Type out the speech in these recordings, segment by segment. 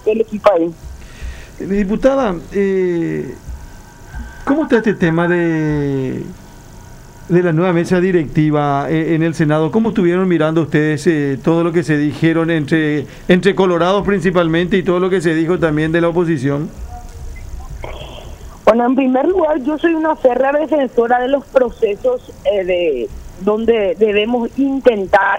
el equipo ahí. Diputada, ¿cómo está este tema de la nueva mesa directiva en el Senado? ¿Cómo estuvieron mirando ustedes todo lo que se dijeron entre colorados principalmente y todo lo que se dijo también de la oposición? Bueno, en primer lugar, yo soy una férrea defensora de los procesos donde debemos intentar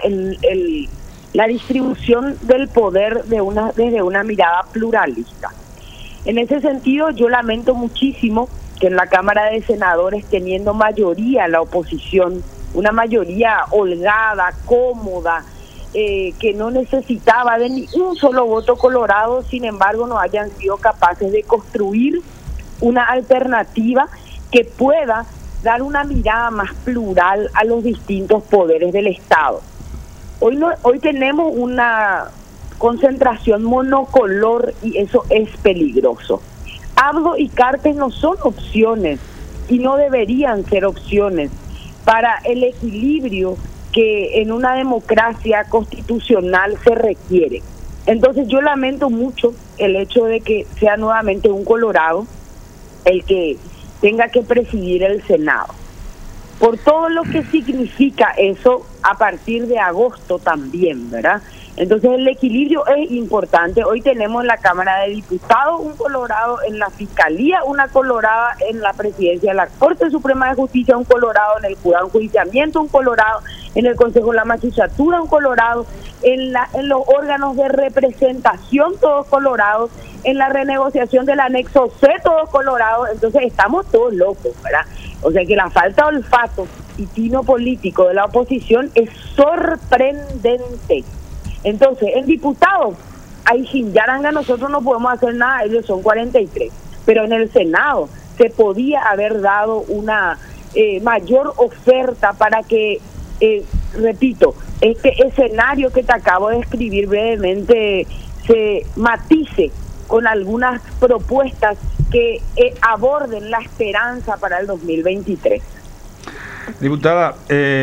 la distribución del poder desde una mirada pluralista. En ese sentido, yo lamento muchísimo que en la Cámara de Senadores, teniendo mayoría la oposición, una mayoría holgada, cómoda, que no necesitaba de ni un solo voto colorado, sin embargo, no hayan sido capaces de construir una alternativa que pueda dar una mirada más plural a los distintos poderes del Estado. Hoy tenemos una concentración monocolor y eso es peligroso. Abdo y Cartes no son opciones y no deberían ser opciones para el equilibrio que en una democracia constitucional se requiere. Entonces yo lamento mucho el hecho de que sea nuevamente un colorado el que tenga que presidir el Senado. Por todo lo que significa eso a partir de agosto también, ¿verdad? Entonces el equilibrio es importante. Hoy tenemos en la Cámara de Diputados un colorado, en la Fiscalía una colorada, en la Presidencia de la Corte Suprema de Justicia un colorado, en el Juzgado de Enjuiciamiento un colorado, en el Consejo de la Magistratura un colorado, en los órganos de representación todos colorados, en la renegociación del anexo C todos colorados. Entonces estamos todos locos, ¿verdad? O sea que la falta de olfato y tino político de la oposición es sorprendente. Entonces, en diputados, ahí sin Yaranga nosotros no podemos hacer nada, ellos son 43. Pero en el Senado se podía haber dado una mayor oferta para que, repito, este escenario que te acabo de escribir brevemente se matice con algunas propuestas que aborden la esperanza para el 2023. Diputada,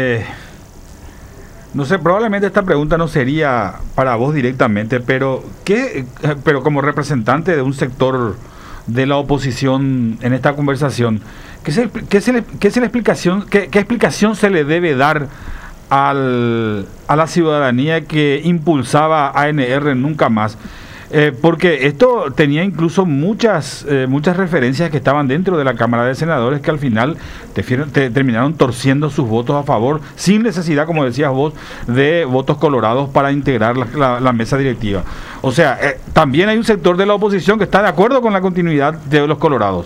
no sé, probablemente esta pregunta no sería para vos directamente, pero como representante de un sector de la oposición en esta conversación, ¿qué explicación se le debe dar a la ciudadanía que impulsaba ANR Nunca Más? Porque esto tenía incluso muchas referencias que estaban dentro de la Cámara de Senadores que al final terminaron torciendo sus votos a favor, sin necesidad, como decías vos, de votos colorados para integrar la mesa directiva. O sea, también hay un sector de la oposición que está de acuerdo con la continuidad de los colorados.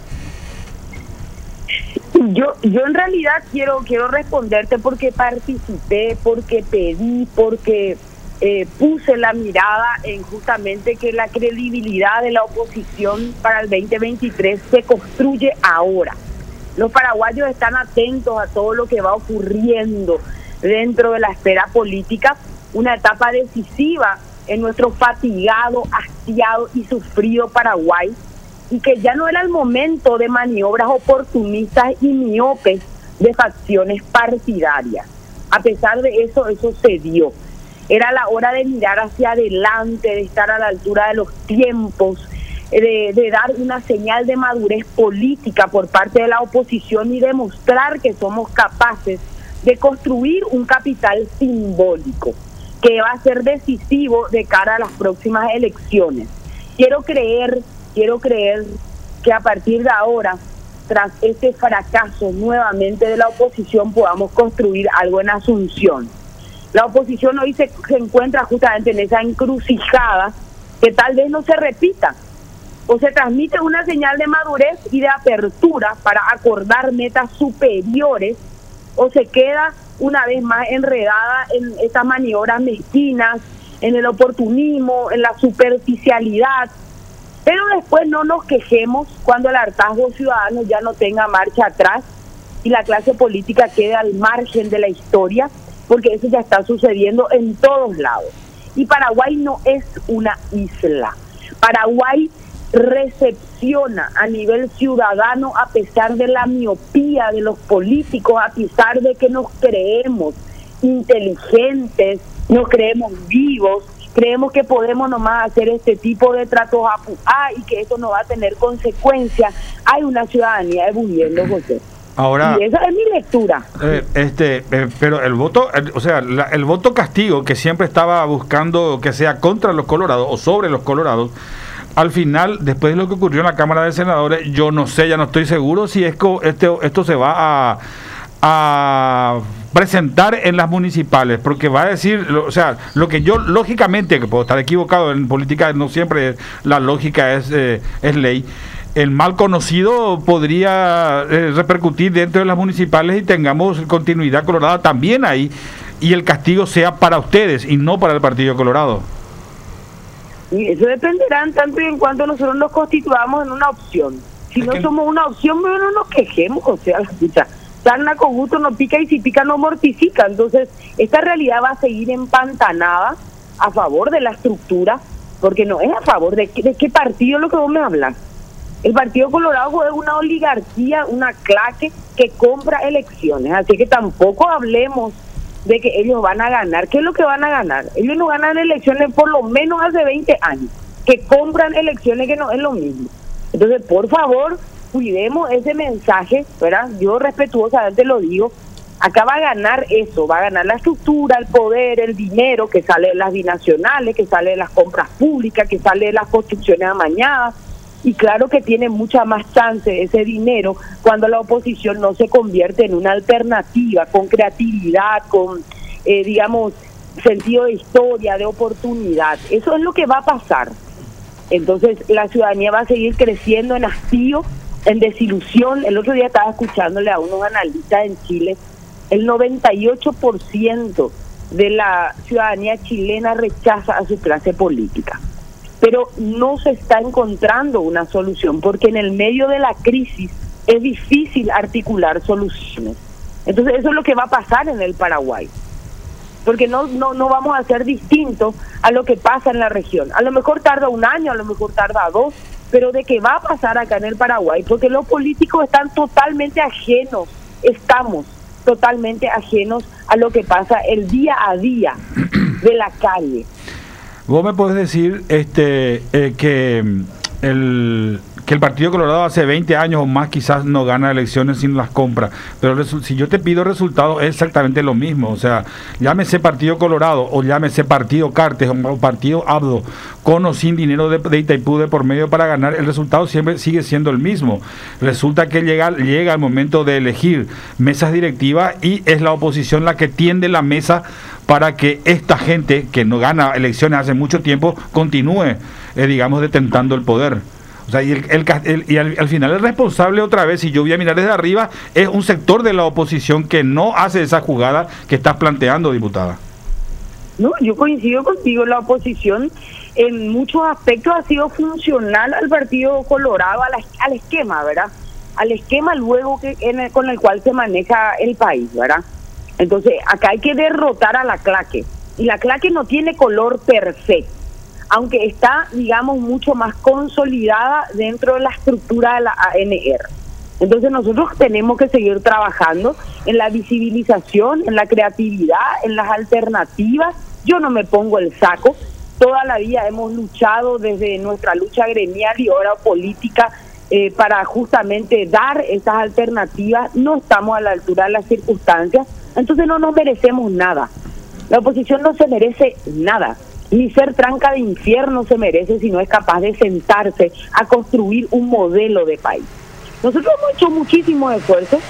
Yo en realidad quiero responderte porque participé, porque pedí, porque puse la mirada en justamente que la credibilidad de la oposición para el 2023 se construye ahora. Los paraguayos están atentos a todo lo que va ocurriendo dentro de la esfera política, una etapa decisiva en nuestro fatigado, hastiado y sufrido Paraguay, y que ya no era el momento de maniobras oportunistas y miopes de facciones partidarias. A pesar de eso se dio. Era la hora de mirar hacia adelante, de estar a la altura de los tiempos, de dar una señal de madurez política por parte de la oposición y demostrar que somos capaces de construir un capital simbólico que va a ser decisivo de cara a las próximas elecciones. Quiero creer que a partir de ahora, tras este fracaso nuevamente de la oposición, podamos construir algo en Asunción. La oposición hoy se encuentra justamente en esa encrucijada que tal vez no se repita, o se transmite una señal de madurez y de apertura para acordar metas superiores, o se queda una vez más enredada en estas maniobras mezquinas, en el oportunismo, en la superficialidad. Pero después no nos quejemos cuando el hartazgo ciudadano ya no tenga marcha atrás y la clase política quede al margen de la historia, porque eso ya está sucediendo en todos lados. Y Paraguay no es una isla. Paraguay recepciona a nivel ciudadano a pesar de la miopía de los políticos, a pesar de que nos creemos inteligentes, nos creemos vivos, creemos que podemos nomás hacer este tipo de tratos y que esto no va a tener consecuencias. Hay una ciudadanía ebulliendo, José. Ahora, y esa es mi lectura. Pero el voto, el voto castigo que siempre estaba buscando que sea contra los colorados o sobre los colorados, al final, después de lo que ocurrió en la Cámara de Senadores, yo no sé, ya no estoy seguro si esto se va a presentar en las municipales, porque va a decir, o sea, lo que yo lógicamente, que puedo estar equivocado en política, no siempre la lógica es ley. El mal conocido podría repercutir dentro de las municipales y tengamos continuidad colorada también ahí, y el castigo sea para ustedes y no para el Partido Colorado. Y eso dependerá en tanto y en cuanto nosotros nos constituamos en una opción. Si no somos una opción, bueno, no nos quejemos, o sea, la escucha. Sarna con gusto no pica y si pica no mortifica. Entonces, esta realidad va a seguir empantanada a favor de la estructura, porque no es a favor de qué partido es lo que vos me hablas. El Partido Colorado es una oligarquía, una claque que compra elecciones, así que tampoco hablemos de que ellos van a ganar. ¿Qué es lo que van a ganar? Ellos no ganan elecciones por lo menos hace 20 años, que compran elecciones, que no es lo mismo. Entonces, por favor, cuidemos ese mensaje, ¿verdad? Yo respetuosamente lo digo, acá va a ganar eso, va a ganar la estructura, el poder, el dinero que sale de las binacionales, que sale de las compras públicas, que sale de las construcciones amañadas. Y claro que tiene mucha más chance ese dinero cuando la oposición no se convierte en una alternativa, con creatividad, con, digamos, sentido de historia, de oportunidad. Eso es lo que va a pasar. Entonces la ciudadanía va a seguir creciendo en hastío, en desilusión. El otro día estaba escuchándole a unos analistas en Chile, el 98% de la ciudadanía chilena rechaza a su clase política. Pero no se está encontrando una solución, porque en el medio de la crisis es difícil articular soluciones. Entonces eso es lo que va a pasar en el Paraguay, porque no vamos a ser distintos a lo que pasa en la región. A lo mejor tarda un año, a lo mejor tarda 2, pero de qué va a pasar acá en el Paraguay, porque los políticos estamos totalmente ajenos a lo que pasa el día a día de la calle. Vos me podés decir que el Partido Colorado hace 20 años o más quizás no gana elecciones sin las compras, pero si yo te pido resultados es exactamente lo mismo, o sea, llámese Partido Colorado o llámese Partido Cartes o Partido Abdo, con o sin dinero de Itaipú de por medio para ganar, el resultado siempre sigue siendo el mismo. Resulta que llega el momento de elegir mesas directivas y es la oposición la que tiende la mesa para que esta gente que no gana elecciones hace mucho tiempo continúe, digamos, detentando el poder. O sea, al final el responsable otra vez, si yo voy a mirar desde arriba, es un sector de la oposición que no hace esa jugada que estás planteando, diputada. No, yo coincido contigo, la oposición en muchos aspectos ha sido funcional al Partido Colorado, al esquema, ¿verdad? Al esquema luego con el cual se maneja el país, ¿verdad? Entonces, acá hay que derrotar a la claque, y la claque no tiene color perfecto, aunque está, digamos, mucho más consolidada dentro de la estructura de la ANR. Entonces nosotros tenemos que seguir trabajando en la visibilización, en la creatividad, en las alternativas. Yo no me pongo el saco, toda la vida hemos luchado desde nuestra lucha gremial y ahora política para justamente dar esas alternativas. No estamos a la altura de las circunstancias, entonces no nos merecemos nada. La oposición no se merece nada, ni ser tranca de infierno se merece si no es capaz de sentarse a construir un modelo de país. Nosotros hemos hecho muchísimos esfuerzos,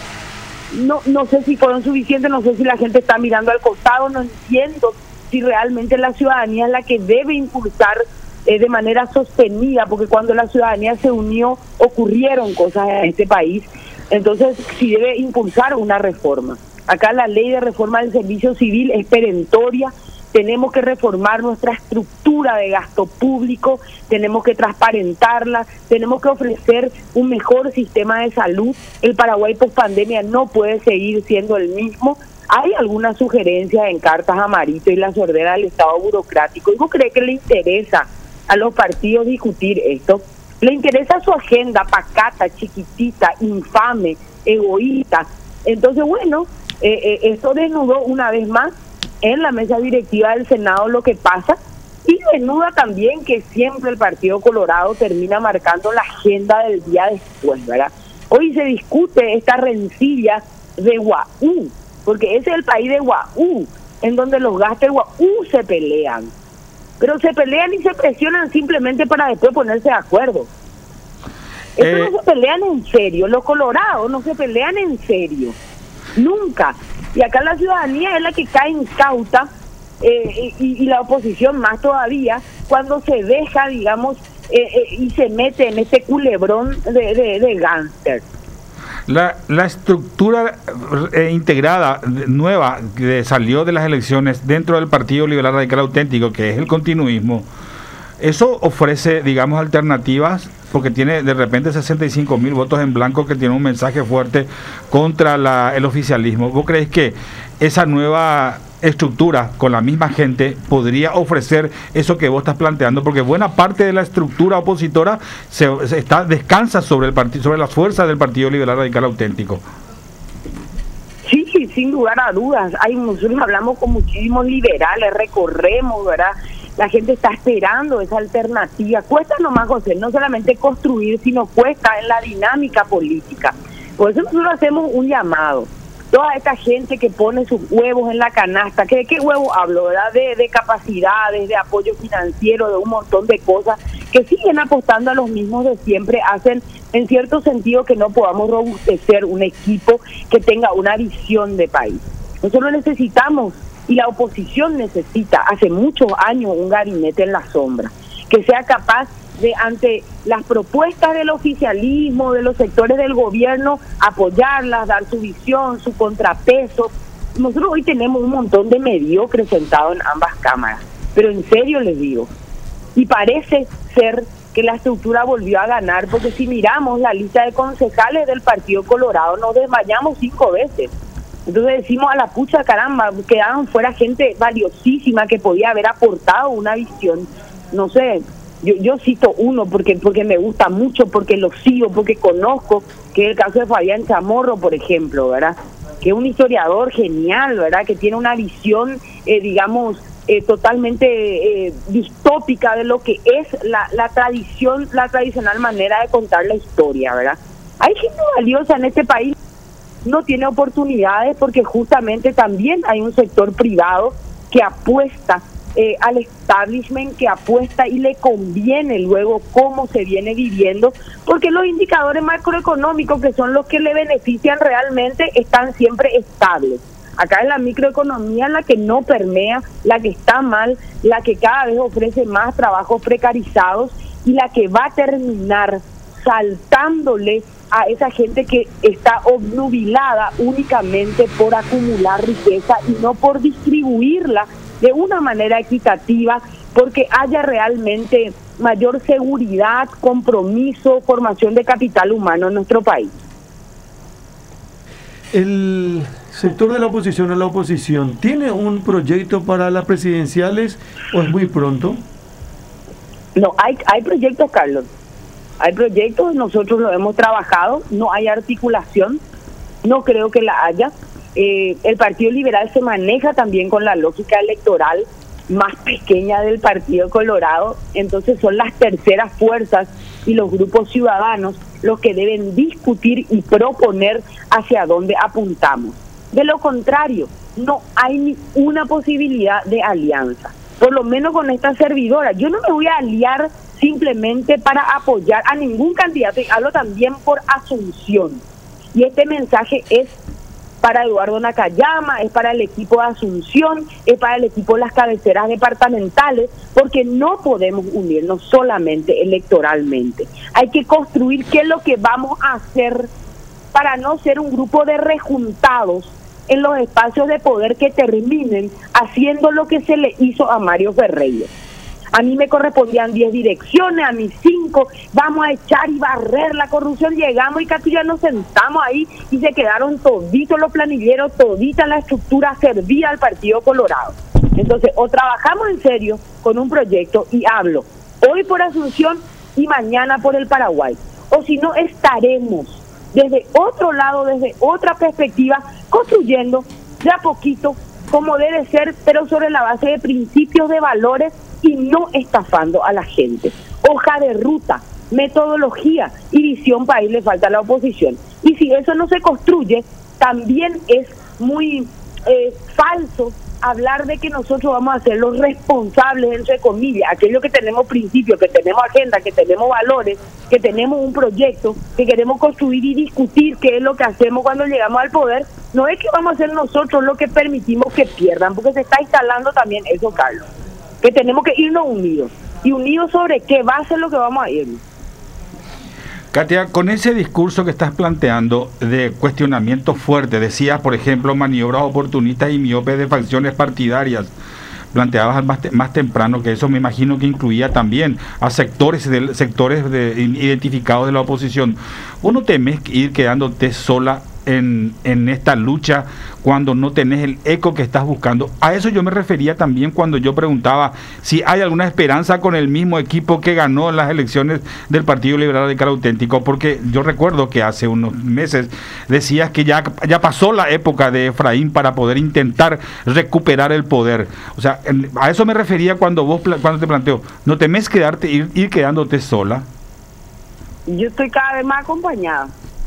no sé si fueron suficientes, no sé si la gente está mirando al costado, no entiendo si realmente la ciudadanía es la que debe impulsar de manera sostenida, porque cuando la ciudadanía se unió ocurrieron cosas en este país. Entonces si debe impulsar una reforma. Acá la ley de reforma del servicio civil es perentoria. Tenemos que reformar nuestra estructura de gasto público, tenemos que transparentarla, tenemos que ofrecer un mejor sistema de salud. El Paraguay post-pandemia no puede seguir siendo el mismo. Hay algunas sugerencias en cartas a Marito y la sordera del Estado burocrático. ¿Y vos crees que le interesa a los partidos discutir esto? Le interesa su agenda pacata, chiquitita, infame, egoísta. Entonces, bueno, esto desnudó una vez más en la mesa directiva del Senado lo que pasa, y desnuda también que siempre el Partido Colorado termina marcando la agenda del día después, ¿verdad? Hoy se discute esta rencilla de Guaú, porque ese es el país de Guaú, en donde los gastos de Guaú se pelean. Pero se pelean y se presionan simplemente para después ponerse de acuerdo. Eso no se pelean en serio, los colorados no se pelean en serio, nunca. Y acá la ciudadanía es la que cae incauta, y la oposición más todavía, cuando se deja, digamos, y se mete en ese culebrón de gángster. La estructura integrada nueva que salió de las elecciones dentro del Partido Liberal Radical Auténtico, que es el continuismo, eso ofrece, digamos, alternativas, porque tiene de repente 65.000 votos en blanco, que tiene un mensaje fuerte contra el oficialismo. ¿Vos crees que esa nueva estructura con la misma gente podría ofrecer eso que vos estás planteando? Porque buena parte de la estructura opositora descansa sobre las fuerzas del Partido Liberal Radical Auténtico. Sí, sin lugar a dudas. Nosotros hablamos con muchísimos liberales, recorremos, ¿verdad? La gente está esperando esa alternativa. Cuesta nomás, José, no solamente construir, sino cuesta en la dinámica política. Por eso nosotros hacemos un llamado. Toda esta gente que pone sus huevos en la canasta, ¿de qué huevos hablo, verdad? De capacidades, de apoyo financiero, de un montón de cosas que siguen apostando a los mismos de siempre, hacen en cierto sentido que no podamos robustecer un equipo que tenga una visión de país. Nosotros necesitamos, y la oposición necesita hace muchos años, un gabinete en la sombra, que sea capaz de, ante las propuestas del oficialismo, de los sectores del gobierno, apoyarlas, dar su visión, su contrapeso. Nosotros hoy tenemos un montón de mediocres sentados en ambas cámaras, pero en serio les digo, y parece ser que la estructura volvió a ganar, porque si miramos la lista de concejales del Partido Colorado, nos desmayamos 5 veces. Entonces decimos, a la pucha, caramba, quedaron fuera gente valiosísima que podía haber aportado una visión. No sé, yo cito uno porque me gusta mucho, porque lo sigo, porque conozco, que es el caso de Fabián Chamorro, por ejemplo, ¿verdad? Que es un historiador genial, ¿verdad? Que tiene una visión, digamos, totalmente distópica de lo que es la tradicional manera de contar la historia, ¿verdad? Hay gente valiosa en este país, no tiene oportunidades porque justamente también hay un sector privado que apuesta al establishment, que apuesta y le conviene luego cómo se viene viviendo, porque los indicadores macroeconómicos, que son los que le benefician realmente, están siempre estables. Acá es la microeconomía la que no permea, la que está mal, la que cada vez ofrece más trabajos precarizados y la que va a terminar saltándole a esa gente que está obnubilada únicamente por acumular riqueza y no por distribuirla de una manera equitativa, porque haya realmente mayor seguridad, compromiso, formación de capital humano en nuestro país. El sector de la oposición, ¿tiene un proyecto para las presidenciales o es muy pronto? No, hay proyectos, Carlos. Hay proyectos, nosotros lo hemos trabajado, no hay articulación, no creo que la haya. El Partido Liberal se maneja también con la lógica electoral más pequeña del Partido Colorado, entonces son las terceras fuerzas y los grupos ciudadanos los que deben discutir y proponer hacia dónde apuntamos. De lo contrario, no hay ni una posibilidad de alianza, por lo menos con esta servidora. Yo no me voy a aliar simplemente para apoyar a ningún candidato, y hablo también por asunción. Y este mensaje es para Eduardo Nakayama, es para el equipo de Asunción, es para el equipo de las cabeceras departamentales, porque no podemos unirnos solamente electoralmente. Hay que construir qué es lo que vamos a hacer para no ser un grupo de rejuntados en los espacios de poder que terminen haciendo lo que se le hizo a Mario Ferreira. A mí me correspondían 10 direcciones, a mí 5, vamos a echar y barrer la corrupción. Llegamos y casi ya nos sentamos ahí y se quedaron toditos los planilleros, todita la estructura servida al Partido Colorado. Entonces, o trabajamos en serio con un proyecto, y hablo hoy por Asunción y mañana por el Paraguay, o si no, estaremos desde otro lado, desde otra perspectiva, construyendo de a poquito como debe ser, pero sobre la base de principios, de valores y no estafando a la gente. Hoja de ruta, metodología y visión país le falta a la oposición. Y si eso no se construye, también es muy falso hablar de que nosotros vamos a ser los responsables, entre comillas, aquellos que tenemos principios, que tenemos agenda, que tenemos valores, que tenemos un proyecto, que queremos construir y discutir qué es lo que hacemos cuando llegamos al poder. No es que vamos a ser nosotros los que permitimos que pierdan, porque se está instalando también eso, Carlos, que tenemos que irnos unidos. ¿Y unidos sobre qué base es lo que vamos a irnos? Katia, con ese discurso que estás planteando de cuestionamiento fuerte, decías, por ejemplo, maniobras oportunistas y miopes de facciones partidarias, planteabas más temprano que eso me imagino que incluía también a sectores identificados de la oposición. ¿Vos no temes ir quedándote sola en esta lucha cuando no tenés el eco que estás buscando? A eso yo me refería también cuando yo preguntaba si hay alguna esperanza con el mismo equipo que ganó las elecciones del Partido Liberal Radical Auténtico, porque yo recuerdo que hace unos meses decías que ya pasó la época de Efraín para poder intentar recuperar el poder. O sea, a eso me refería cuando te planteo, ¿no temes ir quedándote sola? Yo estoy cada vez más acompañada.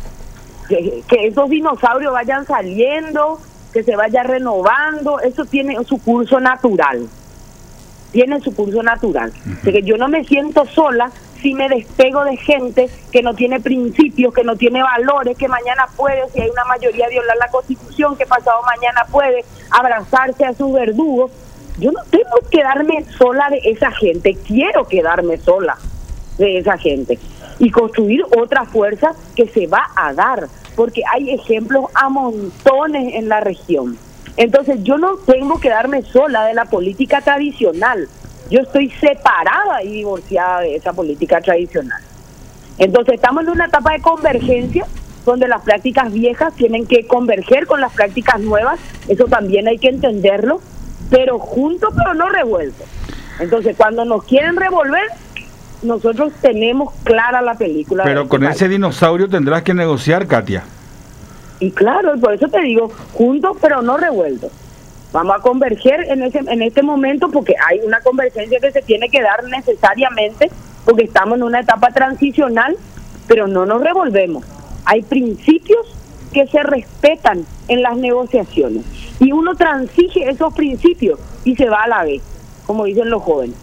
Que esos dinosaurios vayan saliendo, que se vaya renovando, eso tiene su curso natural. Tiene su curso natural. O sea, que yo no me siento sola si me despego de gente que no tiene principios, que no tiene valores, que mañana puede, si hay una mayoría, violar la Constitución, que pasado mañana puede abrazarse a sus verdugos. Yo no tengo que quedarme sola de esa gente, quiero quedarme sola de esa gente y construir otra fuerza que se va a dar, porque hay ejemplos a montones en la región. Entonces yo no tengo que quedarme sola de la política tradicional, yo estoy separada y divorciada de esa política tradicional. Entonces estamos en una etapa de convergencia donde las prácticas viejas tienen que converger con las prácticas nuevas, eso también hay que entenderlo, pero juntos pero no revueltos. Entonces cuando nos quieren revolver, nosotros tenemos clara la película. Pero con ese dinosaurio tendrás que negociar, Katia. Y claro, por eso te digo, juntos pero no revueltos. Vamos a converger en este momento porque hay una convergencia que se tiene que dar necesariamente porque estamos en una etapa transicional, pero no nos revolvemos. Hay principios que se respetan en las negociaciones y uno transige esos principios y se va a la vez, como dicen los jóvenes.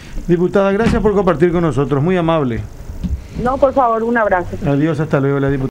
Diputada, gracias por compartir con nosotros, muy amable. No, por favor, un abrazo. Adiós, hasta luego, la diputada.